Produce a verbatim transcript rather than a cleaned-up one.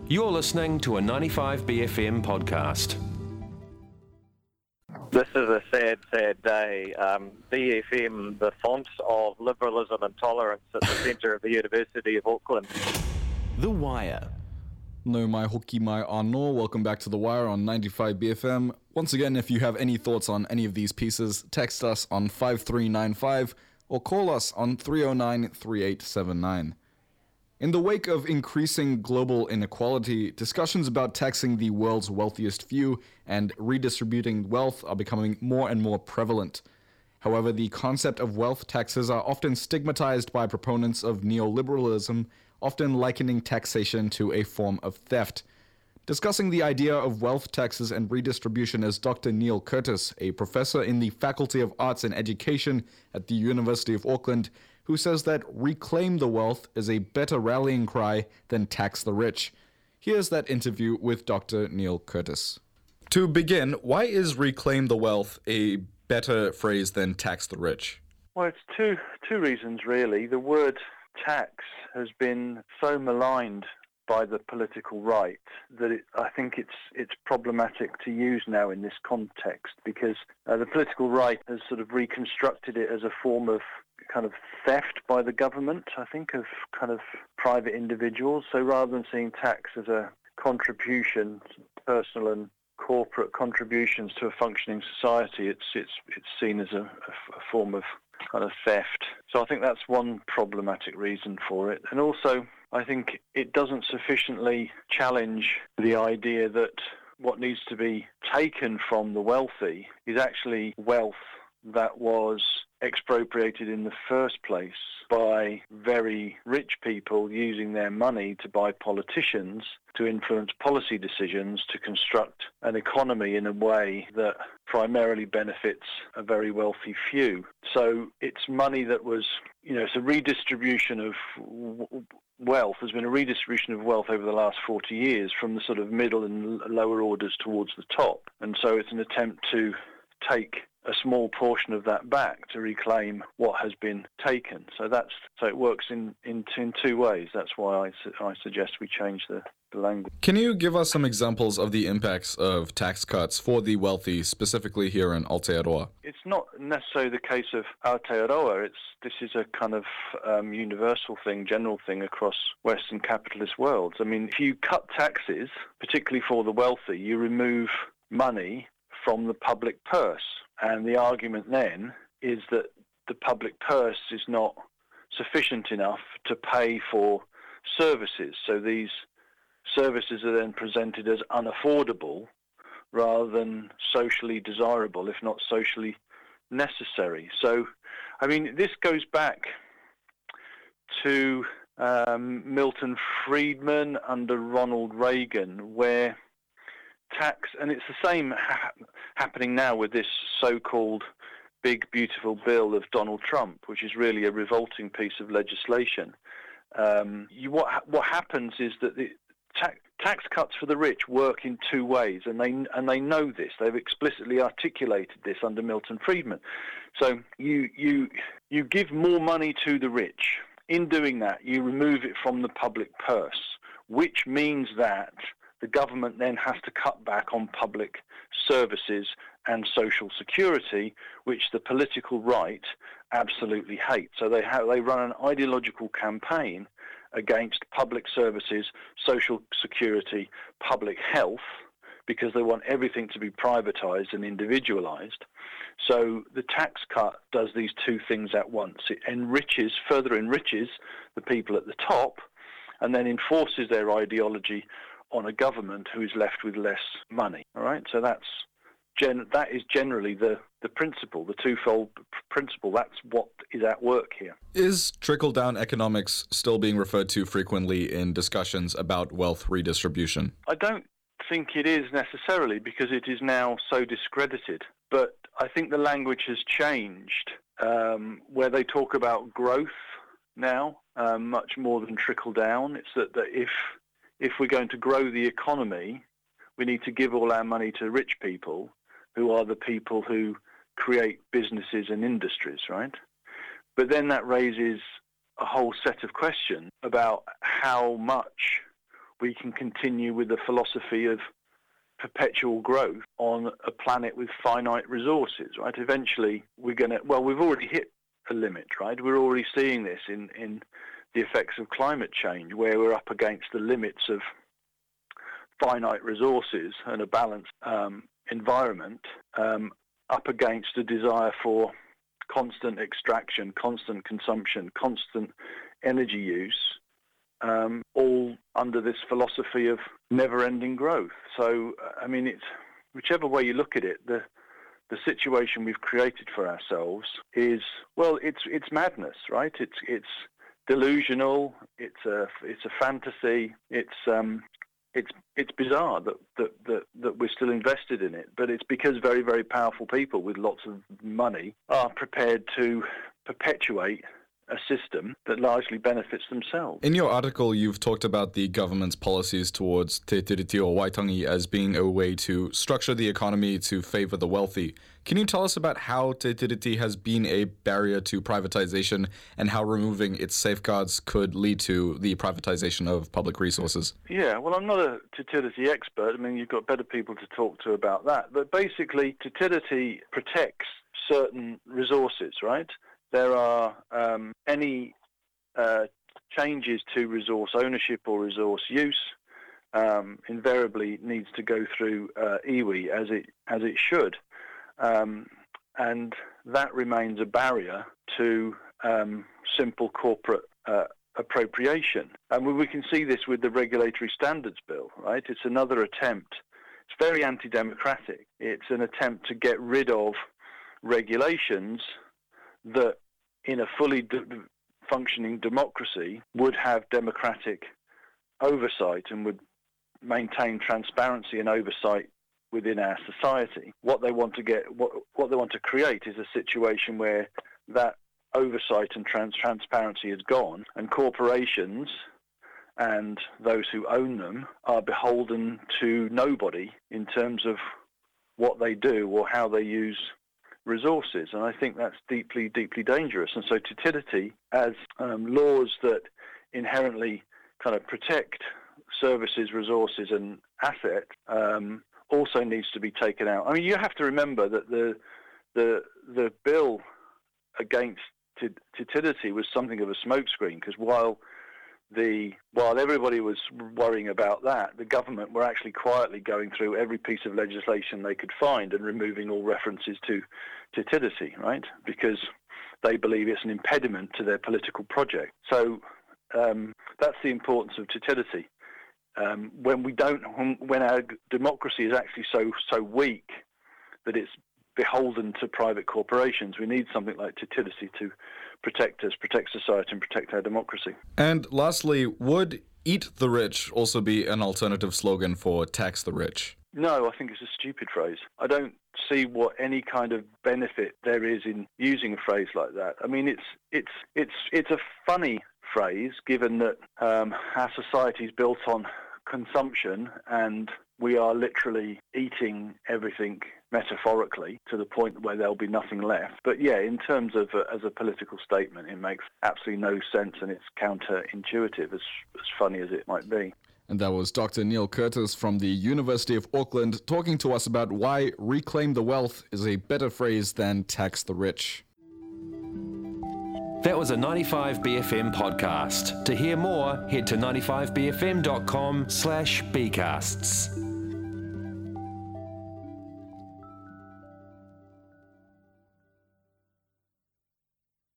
You're listening to a ninety-five B F M podcast. This is a sad, sad day. Um, B F M, the font of liberalism and tolerance at the centre of the University of Auckland. The Wire. No mai hoki mai anō. Welcome back to The Wire on ninety-five B F M. Once again, if you have any thoughts on any of these pieces, text us on five three nine five or call us on three oh nine, three eight seven nine. In the wake of increasing global inequality, discussions about taxing the world's wealthiest few and redistributing wealth are becoming more and more prevalent. However, the concept of wealth taxes are often stigmatized by proponents of neoliberalism, often likening taxation to a form of theft. Discussing the idea of wealth taxes and redistribution is Doctor Neil Curtis, a professor in the Faculty of Arts and Education at the University of Auckland, who says that reclaim the wealth is a better rallying cry than tax the rich. Here's that interview with Doctor Neil Curtis. To begin, why is reclaim the wealth a better phrase than tax the rich? Well, it's two two reasons, really. The word tax has been so maligned by the political right that it, I think it's it's problematic to use now in this context, because uh, the political right has sort of reconstructed it as a form of kind of theft by the government, I think, of kind of private individuals. So rather than seeing tax as a contribution, personal and corporate contributions to a functioning society, it's it's it's seen as a, a form of kind of theft. So I think that's one problematic reason for it. And also, I think it doesn't sufficiently challenge the idea that what needs to be taken from the wealthy is actually wealth that was expropriated in the first place by very rich people using their money to buy politicians to influence policy decisions to construct an economy in a way that primarily benefits a very wealthy few. So it's money that was, you know, it's a redistribution of w- wealth. There's been a redistribution of wealth over the last forty years from the sort of middle and lower orders towards the top. And so it's an attempt to take a small portion of that back to reclaim what has been taken. So that's so it works in, in, in two ways. That's why I, su- I suggest we change the, the language. Can you give us some examples of the impacts of tax cuts for the wealthy, specifically here in Aotearoa? It's not necessarily the case of Aotearoa. It's this is a kind of um, universal thing, general thing across Western capitalist worlds. I mean, if you cut taxes, particularly for the wealthy, you remove money from the public purse. And the argument then is that the public purse is not sufficient enough to pay for services. So these services are then presented as unaffordable rather than socially desirable, if not socially necessary. So, I mean, this goes back to um, Milton Friedman under Ronald Reagan, where tax, and it's the same ha- happening now with this so-called big, beautiful bill of Donald Trump, which is really a revolting piece of legislation. Um, you, what ha- what happens is that the ta- tax cuts for the rich work in two ways, and they and they know this. They've explicitly articulated this under Milton Friedman. So you you you give more money to the rich. In doing that, you remove it from the public purse, which means that the government then has to cut back on public services and social security, which the political right absolutely hate. So they have, they run an ideological campaign against public services, social security, public health, because they want everything to be privatized and individualized. So the tax cut does these two things at once. It enriches, further enriches the people at the top, and then enforces their ideology on a government who is left with less money. All right, so that's gen- that is generally the, the principle, the twofold p- principle. That's what is at work here. Is trickle-down economics still being referred to frequently in discussions about wealth redistribution? I don't think it is necessarily, because it is now so discredited. But I think the language has changed, um, where they talk about growth now um, much more than trickle-down. It's that, that if if we're going to grow the economy, we need to give all our money to rich people, who are the people who create businesses and industries, right? But then that raises a whole set of questions about how much we can continue with the philosophy of perpetual growth on a planet with finite resources, right? Eventually, we're going to, well, we've already hit a limit, right? We're already seeing this in, in the effects of climate change, where we're up against the limits of finite resources and a balanced um, environment, um, up against a desire for constant extraction, constant consumption, constant energy use, um, all under this philosophy of never-ending growth. So, I mean, it's whichever way you look at it, the the situation we've created for ourselves is, well, it's it's madness, right? It's it's delusional. It's a it's a fantasy. It's um it's it's bizarre that that that that we're still invested in it. But it's because very very powerful people with lots of money are prepared to perpetuate a system that largely benefits themselves. In your article, you've talked about the government's policies towards Te Tiriti or Waitangi as being a way to structure the economy to favor the wealthy. Can you tell us about how Te Tiriti has been a barrier to privatization and how removing its safeguards could lead to the privatization of public resources? Yeah, well, I'm not a Te Tiriti expert. I mean, you've got better people to talk to about that. But basically, Te Tiriti protects certain resources, right? There are um, any uh, changes to resource ownership or resource use um, invariably needs to go through uh, iwi as it as it should, um, and that remains a barrier to um, simple corporate uh, appropriation. And we can see this with the Regulatory Standards Bill, right? It's another attempt. It's very anti-democratic. It's an attempt to get rid of regulations that in a fully de- functioning democracy would have democratic oversight and would maintain transparency and oversight within our society. What they want to get, what, what they want to create is a situation where that oversight and trans- transparency is gone, and corporations and those who own them are beholden to nobody in terms of what they do or how they use resources, and I think that's deeply, deeply dangerous. And so Te Tiriti, as um, laws that inherently kind of protect services, resources and assets, um, also needs to be taken out. I mean, you have to remember that the the the bill against Te Tiriti was something of a smokescreen, because while The, while everybody was worrying about that, the government were actually quietly going through every piece of legislation they could find and removing all references to Te Tiriti, right? Because they believe it's an impediment to their political project. So um, that's the importance of Te Tiriti. Um, when we don't, when our democracy is actually so so weak that it's beholden to private corporations, we need something like Te Tiriti to protect us, protect society, and protect our democracy. And lastly, would eat the rich also be an alternative slogan for tax the rich? No, I think it's a stupid phrase. I don't see what any kind of benefit there is in using a phrase like that. I mean, it's it's it's it's a funny phrase, given that um, our society is built on consumption and we are literally eating everything metaphorically to the point where there'll be nothing left. But yeah, in terms of a, as a political statement, it makes absolutely no sense, and it's counterintuitive, as, as funny as it might be. And that was Doctor Neil Curtis from the University of Auckland talking to us about why reclaim the wealth is a better phrase than tax the rich. That was a ninety-five B F M podcast. To hear more, head to ninety-five b f m dot com slash bcasts.